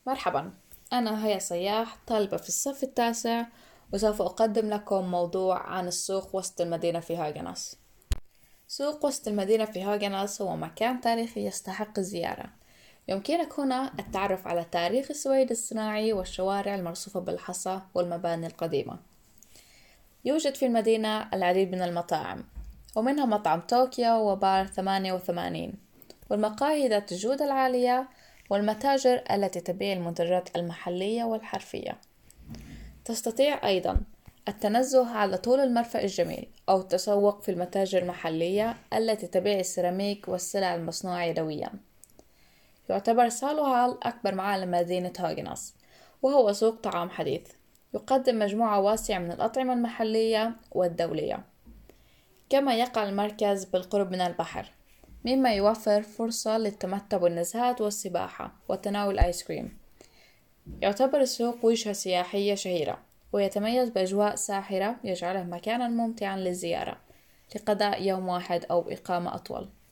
مرحبا، أنا هيا صياح طالبة في الصف التاسع، وسوف أقدم لكم موضوع عن السوق وسط المدينة في هاغناس. سوق وسط المدينة في هاغناس هو مكان تاريخي يستحق الزيارة. يمكنك هنا التعرف على تاريخ السويد الصناعي والشوارع المرصوفة بالحصى والمباني القديمة. يوجد في المدينة العديد من المطاعم، ومنها مطعم طوكيو وبار 88، والمقاهي ذات الجودة العالية، والمتاجر التي تبيع المنتجات المحلية والحرفية. تستطيع أيضا التنزه على طول المرفأ الجميل أو التسوق في المتاجر المحلية التي تبيع السيراميك والسلع المصنوعة يدويا. يعتبر سالو هال أكبر معالم مدينة هاغناس، وهو سوق طعام حديث يقدم مجموعة واسعة من الأطعمة المحلية والدولية. كما يقع المركز بالقرب من البحر، مما يوفر فرصة للتمتع بالنزهات والسباحة وتناول الآيس كريم. يعتبر السوق وجهة سياحية شهيرة، ويتميز بأجواء ساحرة يجعله مكانا ممتعا للزيارة لقضاء يوم واحد أو إقامة أطول.